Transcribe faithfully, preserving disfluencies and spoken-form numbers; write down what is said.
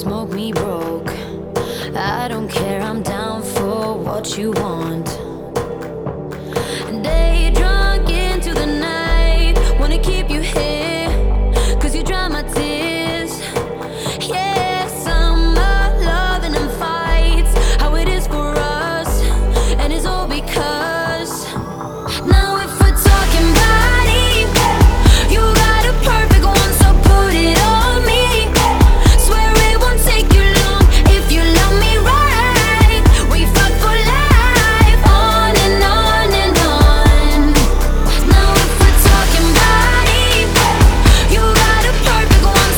smoke me broke. I don't care, I'm down for what you want.